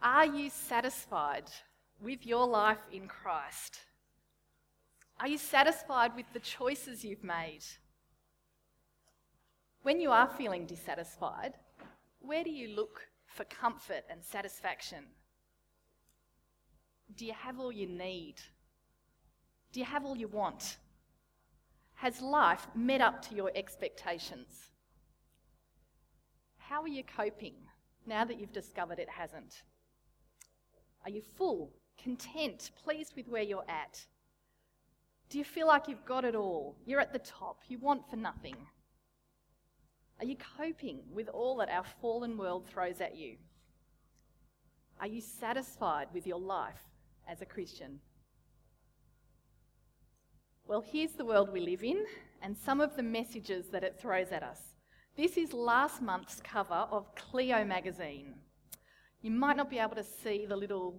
Are you satisfied with your life in Christ? Are you satisfied with the choices you've made? When you are feeling dissatisfied, where do you look for comfort and satisfaction? Do you have all you need? Do you have all you want? Has life met up to your expectations? How are you coping now that you've discovered it hasn't? Are you full, content, pleased with where you're at? Do you feel like you've got it all? You're at the top, you want for nothing. Are you coping with all that our fallen world throws at you? Are you satisfied with your life as a Christian? Well, here's the world we live in and some of the messages that it throws at us. This is last month's cover of Cleo magazine. You might not be able to see the little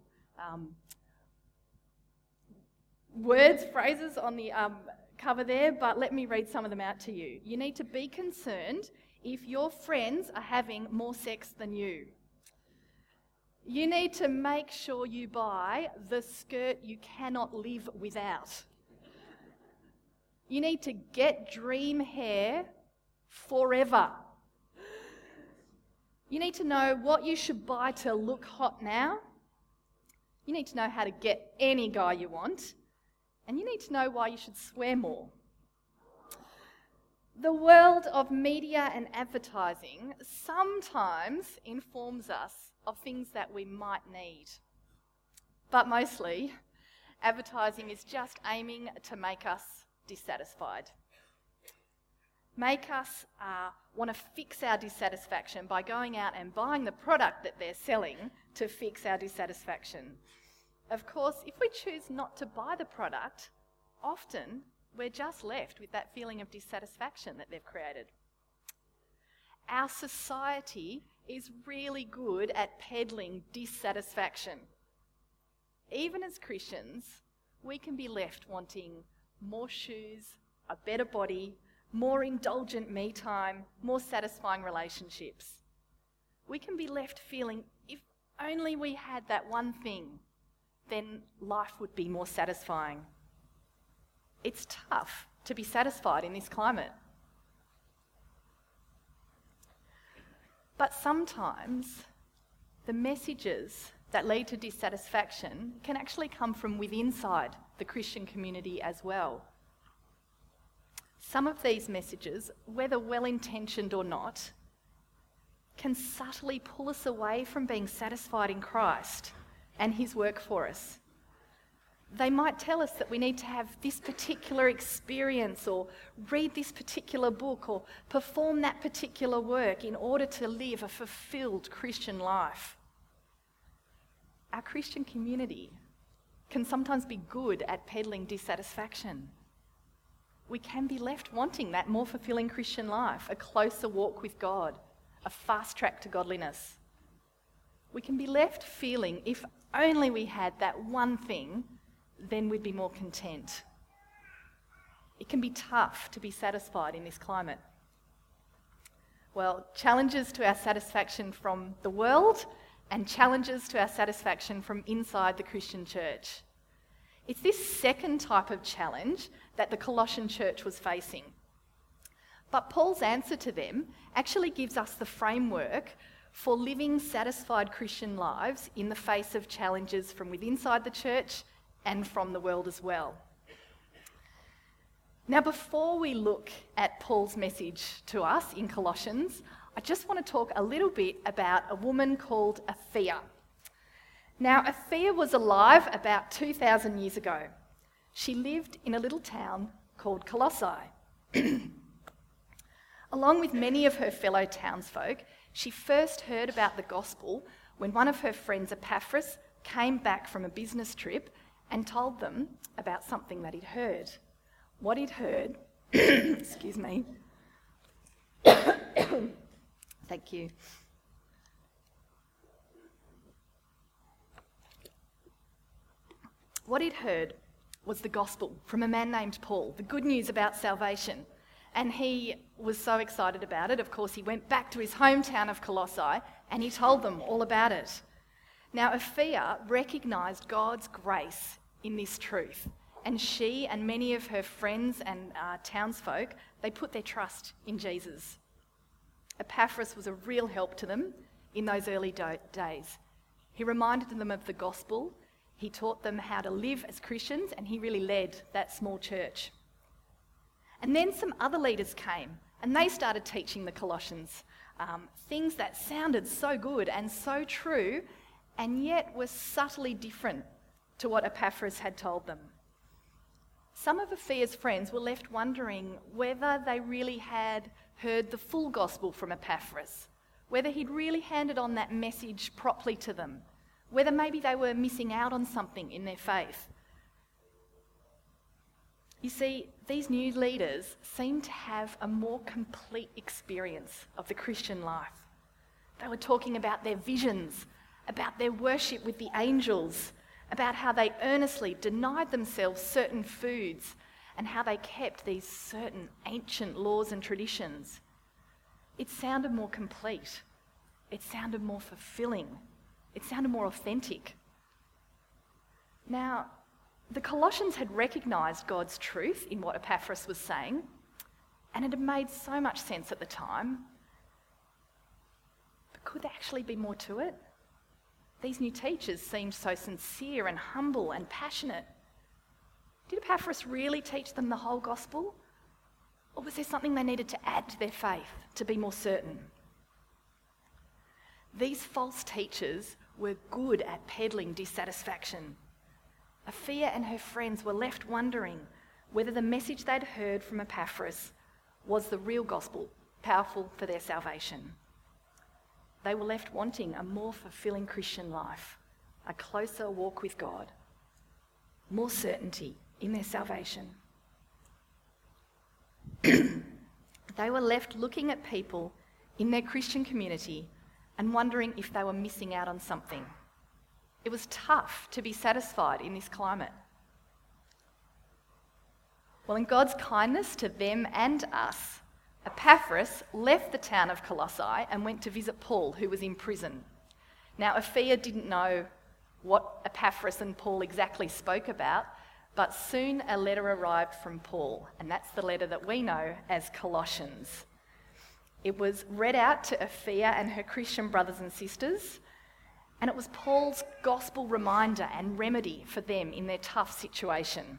words, phrases on the cover there, but let me read some of them out to you. You need to be concerned if your friends are having more sex than you. You need to make sure you buy the skirt you cannot live without. You need to get dream hair forever. You need to know what you should buy to look hot now. You need to know how to get any guy you want. And you need to know why you should swear more. The world of media and advertising sometimes informs us of things that we might need. But mostly, advertising is just aiming to make us dissatisfied. Make us want to fix our dissatisfaction by going out and buying the product that they're selling to fix our dissatisfaction. Of course, if we choose not to buy the product, often we're just left with that feeling of dissatisfaction that they've created. Our society is really good at peddling dissatisfaction. Even as Christians, we can be left wanting more shoes, a better body, more indulgent me time, more satisfying relationships. We can be left feeling if only we had that one thing, then life would be more satisfying. It's tough to be satisfied in this climate. But sometimes the messages that lead to dissatisfaction can actually come from within inside the Christian community as well. Some of these messages, whether well-intentioned or not, can subtly pull us away from being satisfied in Christ and his work for us. They might tell us that we need to have this particular experience or read this particular book or perform that particular work in order to live a fulfilled Christian life. Our Christian community can sometimes be good at peddling dissatisfaction. We can be left wanting that more fulfilling Christian life, a closer walk with God, a fast track to godliness. We can be left feeling if only we had that one thing, then we'd be more content. It can be tough to be satisfied in this climate. Well, challenges to our satisfaction from the world and challenges to our satisfaction from inside the Christian church. It's this second type of challenge that the Colossian church was facing. But Paul's answer to them actually gives us the framework for living satisfied Christian lives in the face of challenges from within inside the church and from the world as well. Now, before we look at Paul's message to us in Colossians, I just want to talk a little bit about a woman called Athea. Now, Athea was alive about 2,000 years ago. She lived in a little town called Colossae. Along with many of her fellow townsfolk, she first heard about the gospel when one of her friends, Epaphras, came back from a business trip and told them about something that he'd heard. What he'd heard, excuse me, thank you. What he'd heard was the gospel from a man named Paul, the good news about salvation. And he was so excited about it. Of course, he went back to his hometown of Colossae and he told them all about it. Now, Apphia recognised God's grace in this truth, and she and many of her friends and townsfolk, they put their trust in Jesus. Epaphras was a real help to them in those early days. He reminded them of the gospel, he taught them how to live as Christians, and he really led that small church. And then some other leaders came, and they started teaching the Colossians things that sounded so good and so true, and yet were subtly different to what Epaphras had told them. Some of Aphia's friends were left wondering whether they really had heard the full gospel from Epaphras, whether he'd really handed on that message properly to them, whether maybe they were missing out on something in their faith. You see, these new leaders seemed to have a more complete experience of the Christian life. They were talking about their visions, about their worship with the angels, about how they earnestly denied themselves certain foods and how they kept these certain ancient laws and traditions. It sounded more complete. It sounded more fulfilling. It sounded more authentic. Now, the Colossians had recognised God's truth in what Epaphras was saying, and it had made so much sense at the time. But could there actually be more to it? These new teachers seemed so sincere and humble and passionate. Did Epaphras really teach them the whole gospel? Or was there something they needed to add to their faith to be more certain? These false teachers were good at peddling dissatisfaction. Apphia and her friends were left wondering whether the message they'd heard from Epaphras was the real gospel, powerful for their salvation. They were left wanting a more fulfilling Christian life, a closer walk with God, more certainty in their salvation. They were left looking at people in their Christian community and wondering if they were missing out on something. It was tough to be satisfied in this climate. Well, in God's kindness to them and us, Epaphras left the town of Colossae and went to visit Paul, who was in prison. Now, Apphia didn't know what Epaphras and Paul exactly spoke about, but soon a letter arrived from Paul, and that's the letter that we know as Colossians. It was read out to Apphia and her Christian brothers and sisters, and it was Paul's gospel reminder and remedy for them in their tough situation.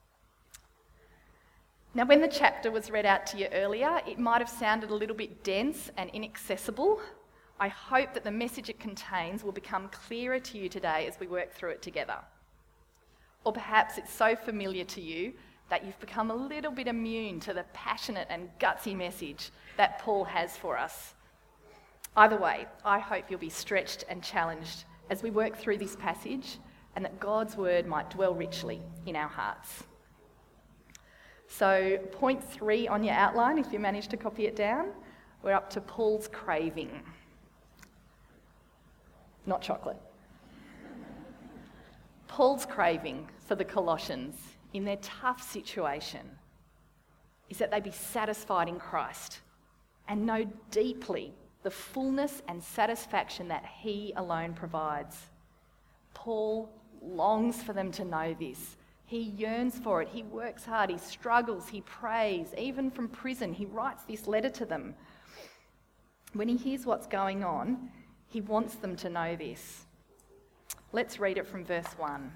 Now, when the chapter was read out to you earlier, it might have sounded a little bit dense and inaccessible. I hope that the message it contains will become clearer to you today as we work through it together. Or perhaps it's so familiar to you that you've become a little bit immune to the passionate and gutsy message that Paul has for us. Either way, I hope you'll be stretched and challenged as we work through this passage, and that God's word might dwell richly in our hearts. So, point 3 on your outline, if you manage to copy it down, we're up to Paul's craving. Not chocolate. Paul's craving for the Colossians in their tough situation is that they be satisfied in Christ and know deeply the fullness and satisfaction that he alone provides. Paul longs for them to know this. He yearns for it. He works hard. He struggles. He prays. Even from prison, he writes this letter to them. When he hears what's going on, he wants them to know this. Let's read it from verse 1.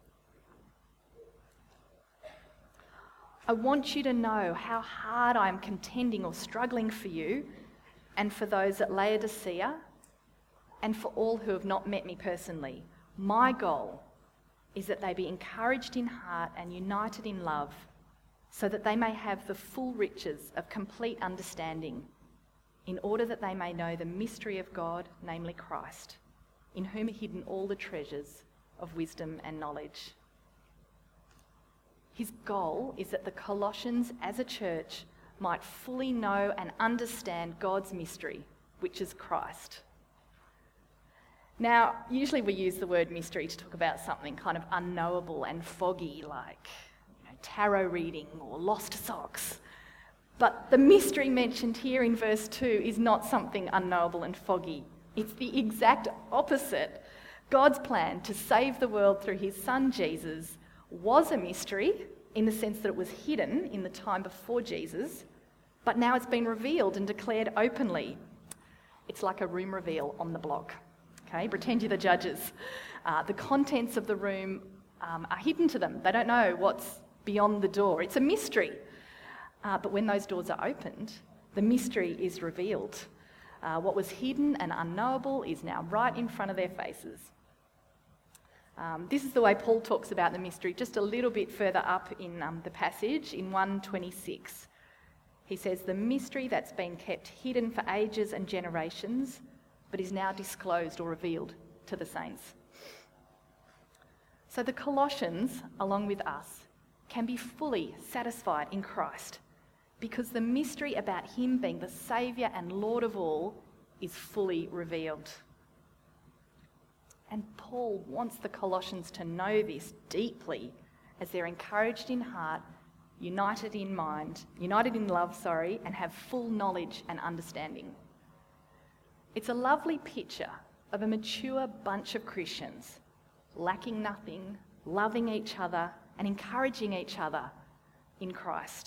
I want you to know how hard I am contending or struggling for you and for those at Laodicea and for all who have not met me personally. My goal is that they be encouraged in heart and united in love, so that they may have the full riches of complete understanding, in order that they may know the mystery of God, namely Christ, in whom are hidden all the treasures of wisdom and knowledge. His goal is that the Colossians as a church might fully know and understand God's mystery, which is Christ. Now, usually we use the word mystery to talk about something kind of unknowable and foggy, like tarot reading or lost socks. But the mystery mentioned here in verse 2 is not something unknowable and foggy. It's the exact opposite. God's plan to save the world through his son Jesus was a mystery in the sense that it was hidden in the time before Jesus, but now it's been revealed and declared openly. It's like a room reveal on the block. Okay, pretend you're the judges. The contents of the room are hidden to them. They don't know what's beyond the door. It's a mystery. But when those doors are opened, the mystery is revealed. What was hidden and unknowable is now right in front of their faces. This is the way Paul talks about the mystery just a little bit further up in the passage in 1:26. He says, the mystery that's been kept hidden for ages and generations, but is now disclosed or revealed to the saints. So the Colossians, along with us, can be fully satisfied in Christ because the mystery about him being the Saviour and Lord of all is fully revealed. And Paul wants the Colossians to know this deeply as they're encouraged in heart, united in love, and have full knowledge and understanding. It's a lovely picture of a mature bunch of Christians, lacking nothing, loving each other and encouraging each other in Christ.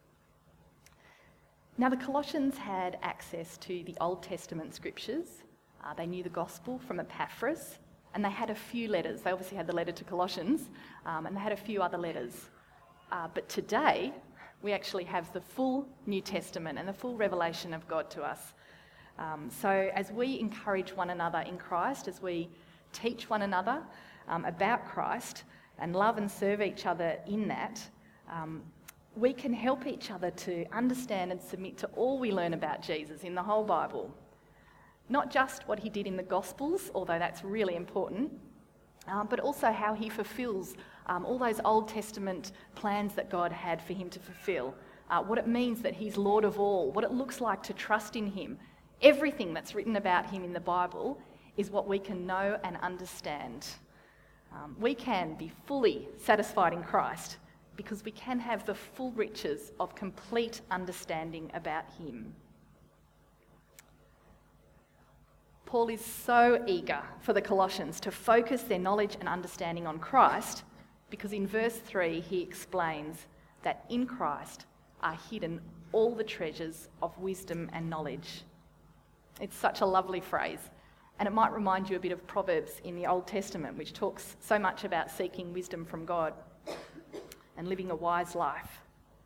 Now, the Colossians had access to the Old Testament scriptures. They knew the gospel from Epaphras, and they had a few letters. They obviously had the letter to Colossians, and they had a few other letters. But today, we actually have the full New Testament and the full revelation of God to us. So as we encourage one another in Christ, as we teach one another about Christ and love and serve each other in that, we can help each other to understand and submit to all we learn about Jesus in the whole Bible. Not just what he did in the Gospels, although that's really important, but also how he fulfills all those Old Testament plans that God had for him to fulfill, what it means that he's Lord of all, what it looks like to trust in him. Everything that's written about him in the Bible is what we can know and understand. We can be fully satisfied in Christ because we can have the full riches of complete understanding about him. Paul is so eager for the Colossians to focus their knowledge and understanding on Christ because in verse 3 he explains that in Christ are hidden all the treasures of wisdom and knowledge. It's such a lovely phrase, and it might remind you a bit of Proverbs in the Old Testament, which talks so much about seeking wisdom from God and living a wise life.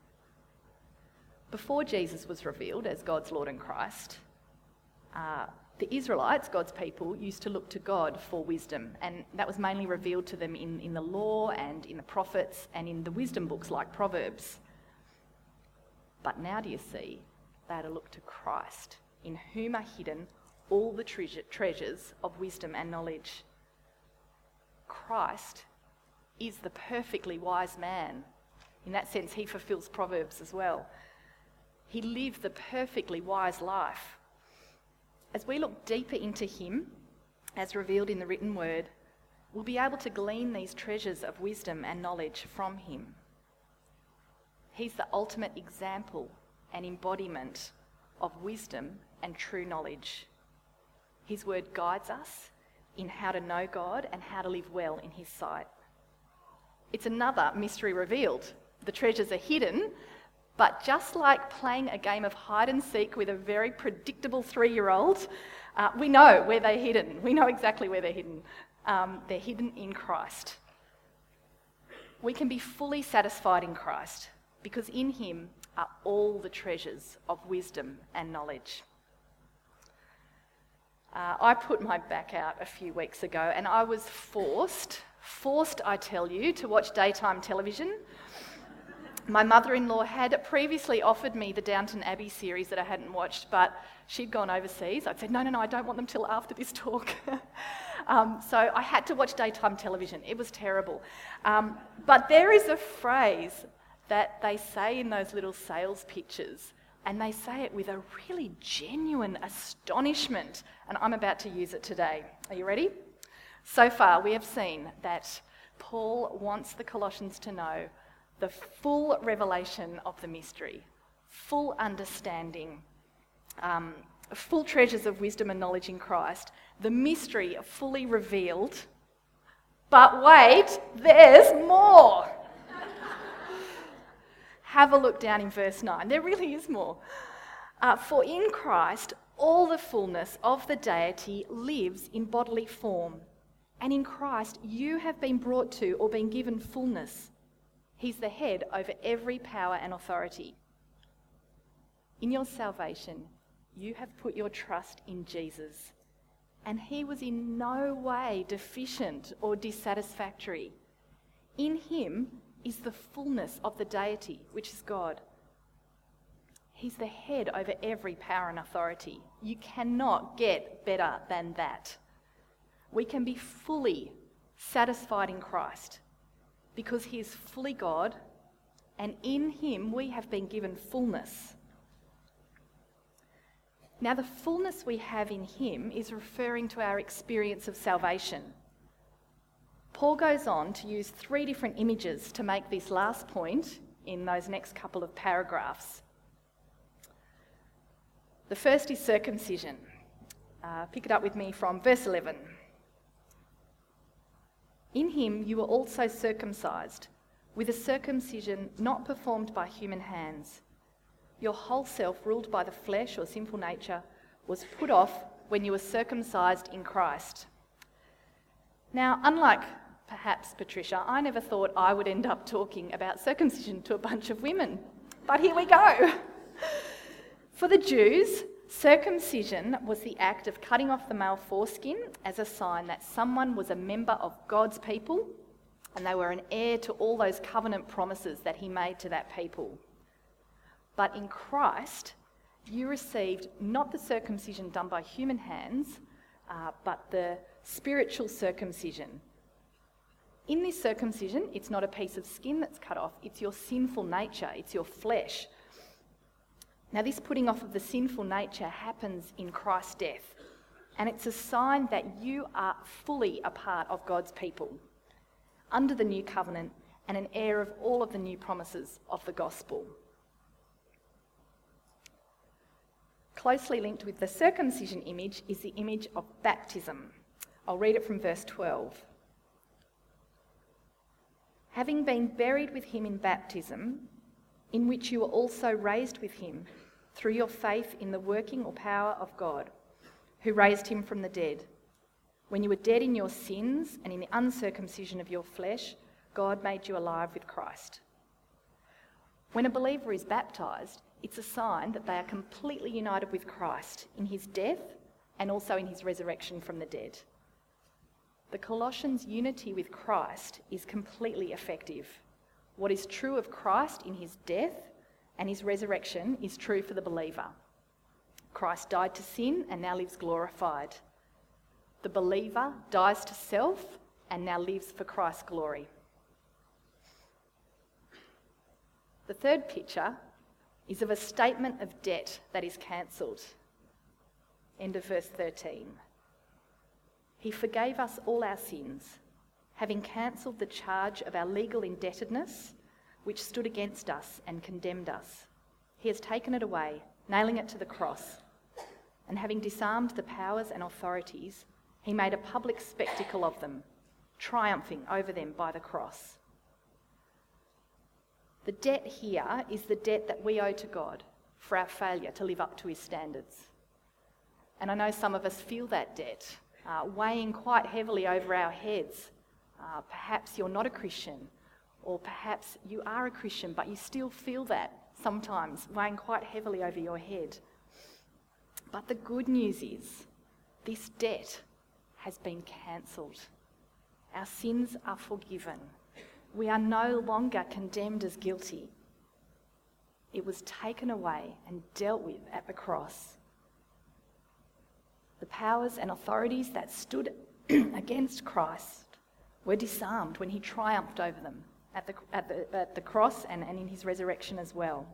Before Jesus was revealed as God's Lord and Christ, the Israelites, God's people, used to look to God for wisdom, and that was mainly revealed to them in the law and in the prophets and in the wisdom books like Proverbs. But now do you see, they are to look to Christ, in whom are hidden all the treasures of wisdom and knowledge. Christ is the perfectly wise man. In that sense, he fulfills Proverbs as well. He lived the perfectly wise life. As we look deeper into him, as revealed in the written word, we'll be able to glean these treasures of wisdom and knowledge from him. He's the ultimate example and embodiment of wisdom and true knowledge. His word guides us in how to know God and how to live well in his sight. It's another mystery revealed. The treasures are hidden, but just like playing a game of hide and seek with a very predictable 3-year-old, we know where they're hidden. We know exactly where they're hidden. They're hidden in Christ. We can be fully satisfied in Christ because in him are all the treasures of wisdom and knowledge. I put my back out a few weeks ago and I was forced, I tell you, to watch daytime television. My mother-in-law had previously offered me the Downton Abbey series that I hadn't watched, but she'd gone overseas. I'd said, no, I don't want them till after this talk. So I had to watch daytime television. It was terrible. But there is a phrase that they say in those little sales pitches, and they say it with a really genuine astonishment, and I'm about to use it today. Are you ready? So far, we have seen that Paul wants the Colossians to know the full revelation of the mystery, full understanding, full treasures of wisdom and knowledge in Christ, the mystery fully revealed. But wait, there's more. Have a look down in verse 9. There really is more. For in Christ, all the fullness of the deity lives in bodily form. And in Christ, you have been brought to or been given fullness. He's the head over every power and authority. In your salvation, you have put your trust in Jesus. And he was in no way deficient or dissatisfactory. In him is the fullness of the deity, which is God. He's the head over every power and authority. You cannot get better than that. We can be fully satisfied in Christ because he is fully God, and in him we have been given fullness. Now, the fullness we have in him is referring to our experience of salvation. Paul goes on to use 3 different images to make this last point in those next couple of paragraphs. The first is circumcision. Pick it up with me from verse 11. In him you were also circumcised, with a circumcision not performed by human hands. Your whole self, ruled by the flesh or sinful nature, was put off when you were circumcised in Christ. Now, unlike perhaps Patricia, I never thought I would end up talking about circumcision to a bunch of women. But here we go. For the Jews, circumcision was the act of cutting off the male foreskin as a sign that someone was a member of God's people and they were an heir to all those covenant promises that he made to that people. But in Christ, you received not the circumcision done by human hands, but the spiritual circumcision. In this circumcision, it's not a piece of skin that's cut off, it's your sinful nature, it's your flesh. Now, this putting off of the sinful nature happens in Christ's death, and it's a sign that you are fully a part of God's people, under the new covenant and an heir of all of the new promises of the gospel. Closely linked with the circumcision image is the image of baptism. I'll read it from verse 12. Having been buried with him in baptism, in which you were also raised with him through your faith in the working or power of God, who raised him from the dead. When you were dead in your sins and in the uncircumcision of your flesh, God made you alive with Christ. When a believer is baptised, it's a sign that they are completely united with Christ in his death and also in his resurrection from the dead. The Colossians' unity with Christ is completely effective. What is true of Christ in his death and his resurrection is true for the believer. Christ died to sin and now lives glorified. The believer dies to self and now lives for Christ's glory. The third picture is of a statement of debt that is cancelled. End of verse 13. He forgave us all our sins, having cancelled the charge of our legal indebtedness, which stood against us and condemned us. He has taken it away, nailing it to the cross. And having disarmed the powers and authorities, he made a public spectacle of them, triumphing over them by the cross. The debt here is the debt that we owe to God for our failure to live up to his standards. And I know some of us feel that debt, weighing quite heavily over our heads. Perhaps you're not a Christian, or perhaps you are a Christian, but you still feel that sometimes, weighing quite heavily over your head. But the good news is, this debt has been cancelled. Our sins are forgiven. We are no longer condemned as guilty. It was taken away and dealt with at the cross. The powers and authorities that stood against Christ were disarmed when he triumphed over them at the cross and in his resurrection as well.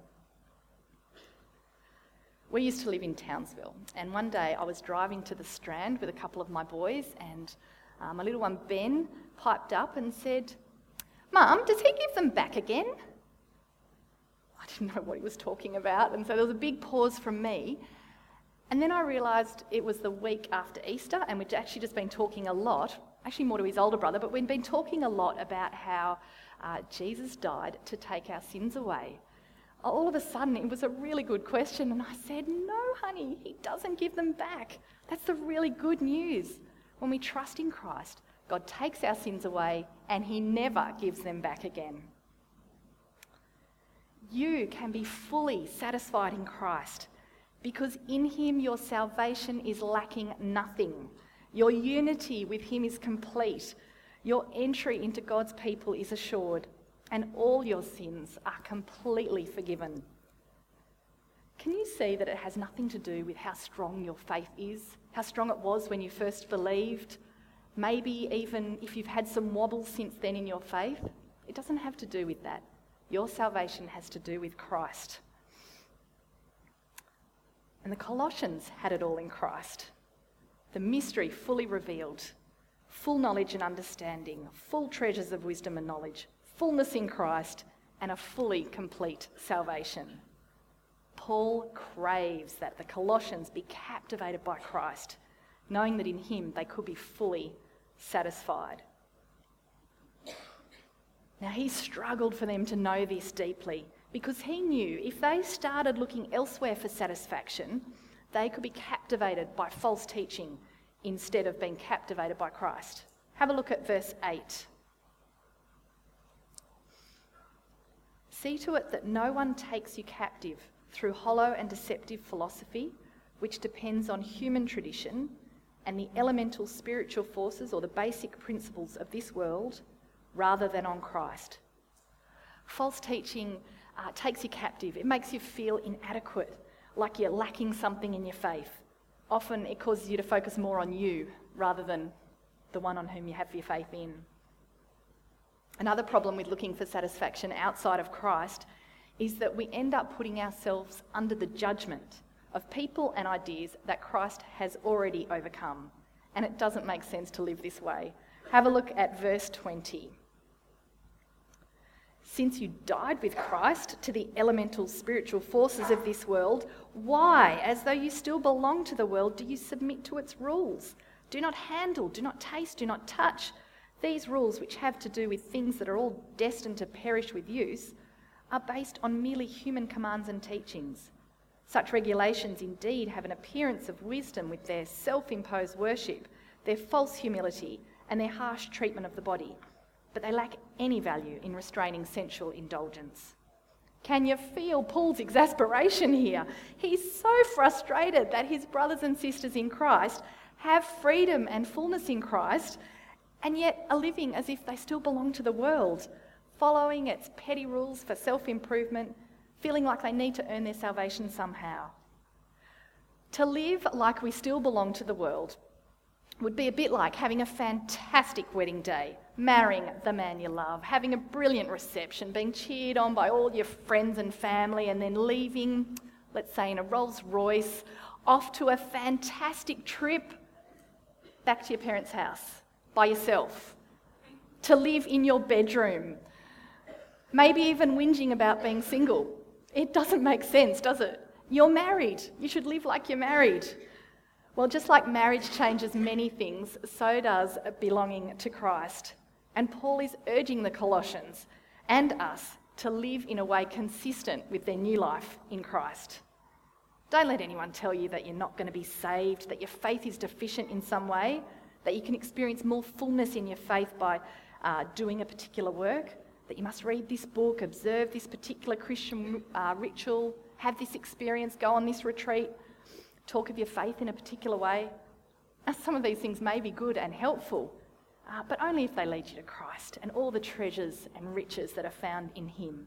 We used to live in Townsville, and one day I was driving to the Strand with a couple of my boys, and my little one Ben piped up and said, "Mum, does he give them back again?" I didn't know what he was talking about, and so there was a big pause from me, And then I realised it was the week after Easter, and we'd actually just been talking a lot, actually more to his older brother, but we'd been talking a lot about how Jesus died to take our sins away. All of a sudden, it was a really good question, and I said, no, honey, he doesn't give them back. That's the really good news. When we trust in Christ, God takes our sins away, and he never gives them back again. You can be fully satisfied in Christ, because in him your salvation is lacking nothing. Your unity with him is complete. Your entry into God's people is assured, and all your sins are completely forgiven. Can you see that it has nothing to do with how strong your faith is, how strong it was when you first believed? Maybe even if you've had some wobbles since then in your faith, it doesn't have to do with that. Your salvation has to do with Christ. And the Colossians had it all in Christ. The mystery fully revealed, full knowledge and understanding, full treasures of wisdom and knowledge, fullness in Christ, and a fully complete salvation. Paul craves that the Colossians be captivated by Christ, knowing that in him they could be fully satisfied. Now, he struggled for them to know this deeply, because he knew if they started looking elsewhere for satisfaction, they could be captivated by false teaching instead of being captivated by Christ. Have a look at verse 8. See to it that no one takes you captive through hollow and deceptive philosophy, which depends on human tradition and the elemental spiritual forces or the basic principles of this world, rather than on Christ. False teaching takes you captive. It makes you feel inadequate, like you're lacking something in your faith. Often it causes you to focus more on you rather than the one on whom you have your faith in. Another problem with looking for satisfaction outside of Christ is that we end up putting ourselves under the judgment of people and ideas that Christ has already overcome. And it doesn't make sense to live this way. Have a look at verse 20. Since you died with Christ to the elemental spiritual forces of this world, why, as though you still belong to the world, do you submit to its rules? Do not handle, do not taste, do not touch. These rules, which have to do with things that are all destined to perish with use, are based on merely human commands and teachings. Such regulations indeed have an appearance of wisdom with their self-imposed worship, their false humility, and their harsh treatment of the body, but they lack any value in restraining sensual indulgence. Can you feel Paul's exasperation here? He's so frustrated that his brothers and sisters in Christ have freedom and fullness in Christ, and yet are living as if they still belong to the world, following its petty rules for self-improvement, feeling like they need to earn their salvation somehow. To live like we still belong to the world would be a bit like having a fantastic wedding day, marrying the man you love, having a brilliant reception, being cheered on by all your friends and family, and then leaving, let's say in a Rolls Royce, off to a fantastic trip back to your parents' house by yourself, to live in your bedroom, maybe even whinging about being single. It doesn't make sense, does it? You're married. You should live like you're married. Well, just like marriage changes many things, so does belonging to Christ. And Paul is urging the Colossians and us to live in a way consistent with their new life in Christ. Don't let anyone tell you that you're not going to be saved, that your faith is deficient in some way, that you can experience more fullness in your faith by doing a particular work, that you must read this book, observe this particular Christian ritual, have this experience, go on this retreat, talk of your faith in a particular way. Now, some of these things may be good and helpful, but only if they lead you to Christ and all the treasures and riches that are found in him.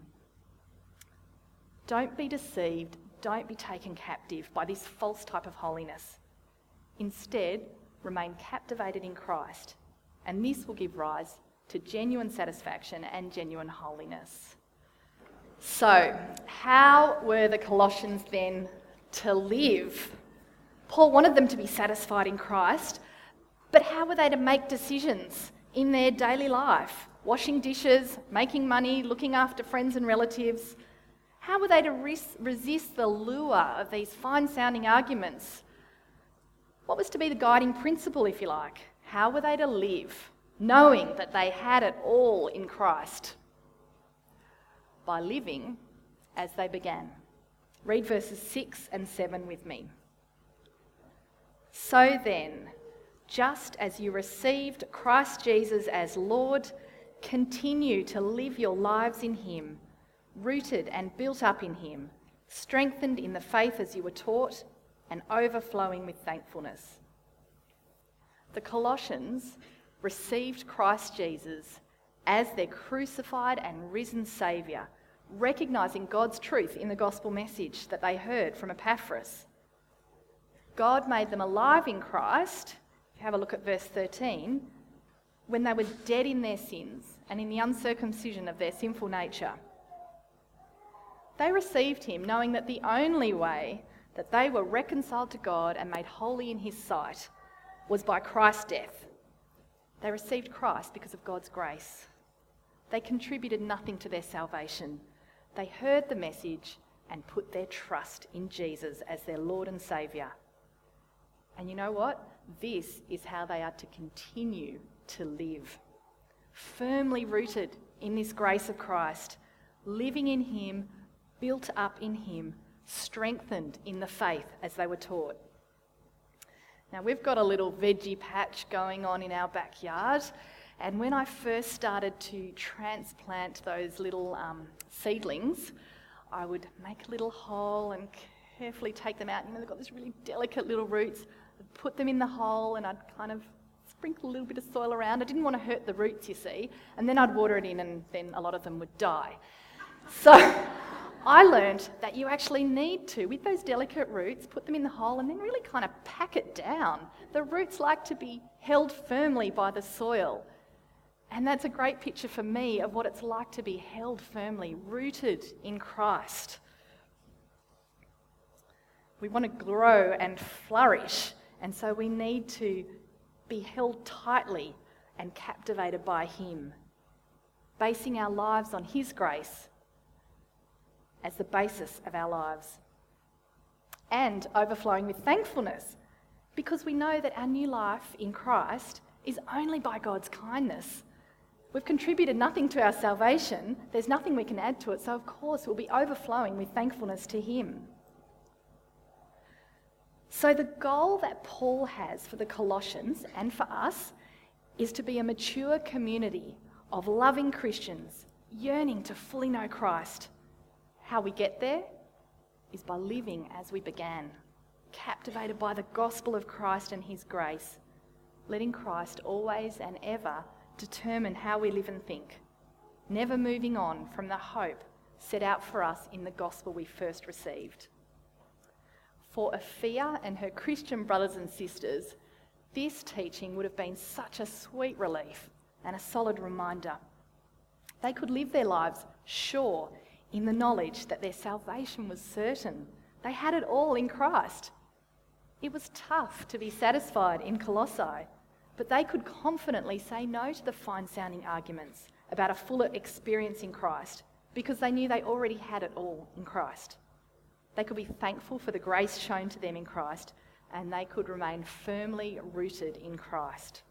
Don't be deceived, don't be taken captive by this false type of holiness. Instead, remain captivated in Christ, and this will give rise to genuine satisfaction and genuine holiness. So, how were the Colossians then to live? Paul wanted them to be satisfied in Christ, but how were they to make decisions in their daily life? Washing dishes, making money, looking after friends and relatives. How were they to resist the lure of these fine-sounding arguments What was to be the guiding principle, if you like? How were they to live, knowing that they had it all in Christ? By living as they began. Read verses 6 and 7 with me. So then, just as you received Christ Jesus as Lord, continue to live your lives in him, rooted and built up in him, strengthened in the faith as you were taught, and overflowing with thankfulness. The Colossians received Christ Jesus as their crucified and risen Saviour, recognising God's truth in the gospel message that they heard from Epaphras. God made them alive in Christ. If you have a look at verse 13, when they were dead in their sins and in the uncircumcision of their sinful nature. They received him knowing that the only way that they were reconciled to God and made holy in his sight was by Christ's death. They received Christ because of God's grace. They contributed nothing to their salvation. They heard the message and put their trust in Jesus as their Lord and Saviour. And you know what? This is how they are to continue to live. Firmly rooted in this grace of Christ, living in him, built up in him, strengthened in the faith as they were taught. Now, we've got a little veggie patch going on in our backyard, and when I first started to transplant those little seedlings, I would make a little hole and carefully take them out. You know, they've got these really delicate little roots. I'd put them in the hole and I'd kind of sprinkle a little bit of soil around. I didn't want to hurt the roots, you see, and then I'd water it in and then a lot of them would die. So I learned that you actually need to, with those delicate roots, put them in the hole and then really kind of pack it down. The roots like to be held firmly by the soil. And that's a great picture for me of what it's like to be held firmly, rooted in Christ. We want to grow and flourish, and so we need to be held tightly and captivated by him, basing our lives on his grace as the basis of our lives, and overflowing with thankfulness, because we know that our new life in Christ is only by God's kindness. We've contributed nothing to our salvation. There's nothing we can add to it, so of course we'll be overflowing with thankfulness to him. So the goal that Paul has for the Colossians and for us is to be a mature community of loving Christians yearning to fully know Christ. How we get there is by living as we began, captivated by the gospel of Christ and his grace, letting Christ always and ever determine how we live and think, never moving on from the hope set out for us in the gospel we first received. For Afia and her Christian brothers and sisters, this teaching would have been such a sweet relief and a solid reminder. They could live their lives sure in the knowledge that their salvation was certain. They had it all in Christ. It was tough to be satisfied in Colossae, but they could confidently say no to the fine-sounding arguments about a fuller experience in Christ because they knew they already had it all in Christ. They could be thankful for the grace shown to them in Christ, and they could remain firmly rooted in Christ.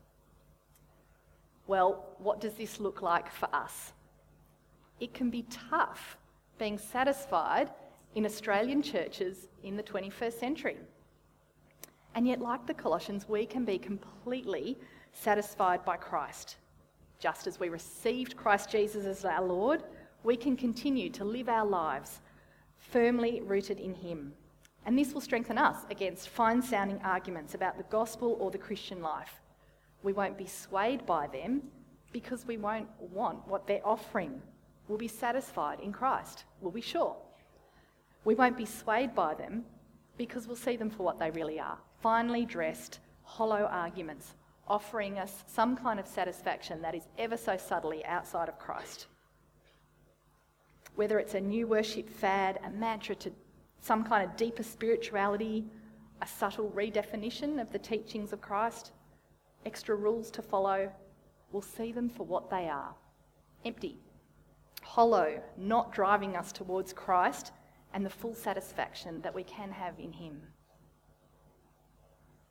Well, what does this look like for us? It can be tough being satisfied in Australian churches in the 21st century. And yet, like the Colossians, we can be completely satisfied by Christ. Just as we received Christ Jesus as our Lord, we can continue to live our lives firmly rooted in him. And this will strengthen us against fine-sounding arguments about the gospel or the Christian life. We won't be swayed by them because we won't want what they're offering. We'll be satisfied in Christ. We'll be sure. We won't be swayed by them because we'll see them for what they really are. Finely dressed, hollow arguments, offering us some kind of satisfaction that is ever so subtly outside of Christ. Whether it's a new worship fad, a mantra to some kind of deeper spirituality, a subtle redefinition of the teachings of Christ, extra rules to follow, we'll see them for what they are. Empty, hollow, not driving us towards Christ and the full satisfaction that we can have in him.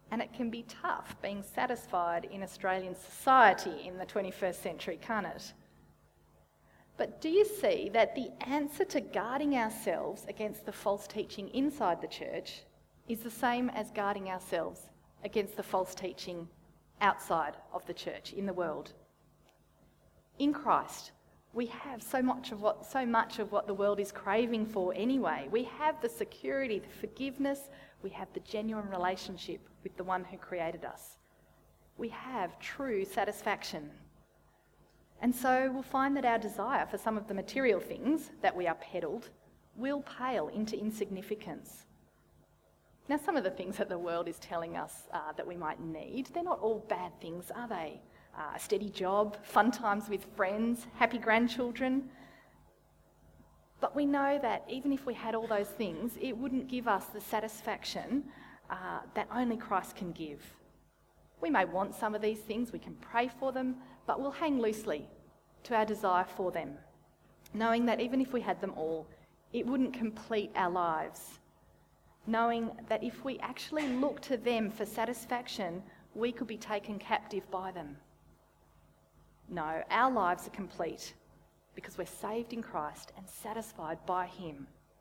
And it can be tough being satisfied in Australian society in the 21st century, can't it? But do you see that the answer to guarding ourselves against the false teaching inside the church is the same as guarding ourselves against the false teaching outside of the church, in the world? In Christ, we have so much of what the world is craving for anyway. We have the security, the forgiveness, we have the genuine relationship with the one who created us. We have true satisfaction. And so we'll find that our desire for some of the material things that we are peddled will pale into insignificance. Now, some of the things that the world is telling us that we might need, they're not all bad things, are they? A steady job, fun times with friends, happy grandchildren. But we know that even if we had all those things, it wouldn't give us the satisfaction that only Christ can give. We may want some of these things, we can pray for them, but we'll hang loosely to our desire for them, knowing that even if we had them all, it wouldn't complete our lives. Knowing that if we actually look to them for satisfaction, we could be taken captive by them. No, our lives are complete because we're saved in Christ and satisfied by Him.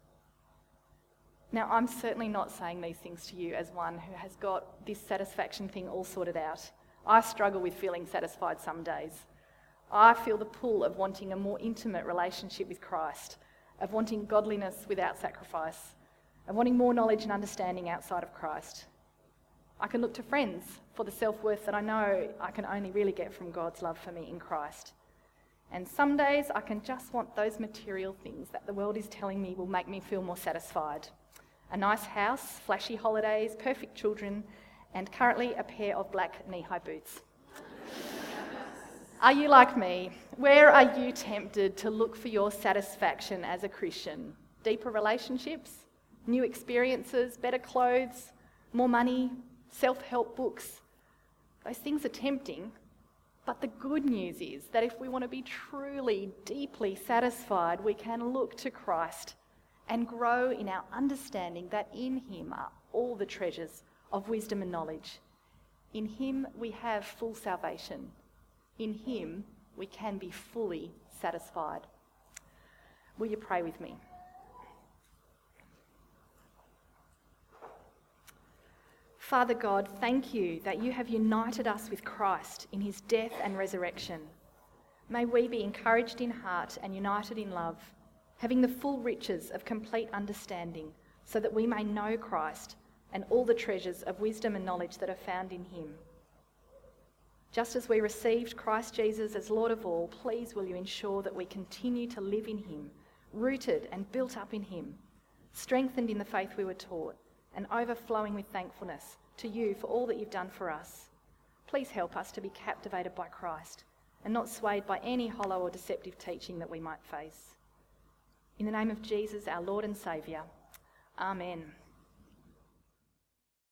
Now, I'm certainly not saying these things to you as one who has got this satisfaction thing all sorted out. I struggle with feeling satisfied some days. I feel the pull of wanting a more intimate relationship with Christ, of wanting godliness without sacrifice, of wanting more knowledge and understanding outside of Christ. I can look to friends for the self-worth that I know I can only really get from God's love for me in Christ. And some days I can just want those material things that the world is telling me will make me feel more satisfied. A nice house, flashy holidays, perfect children, and currently a pair of black knee-high boots. Are you like me? Where are you tempted to look for your satisfaction as a Christian? Deeper relationships, new experiences, better clothes, more money, self-help books? Those things are tempting, but the good news is that if we want to be truly, deeply satisfied, we can look to Christ and grow in our understanding that in Him are all the treasures of wisdom and knowledge. In Him we have full salvation. In Him we can be fully satisfied. Will you pray with me? Father God, thank you that you have united us with Christ in His death and resurrection. May we be encouraged in heart and united in love, having the full riches of complete understanding, so that we may know Christ and all the treasures of wisdom and knowledge that are found in Him. Just as we received Christ Jesus as Lord of all, please will you ensure that we continue to live in Him, rooted and built up in Him, strengthened in the faith we were taught, and overflowing with thankfulness to you for all that you've done for us. Please help us to be captivated by Christ and not swayed by any hollow or deceptive teaching that we might face. In the name of Jesus, our Lord and Saviour, Amen.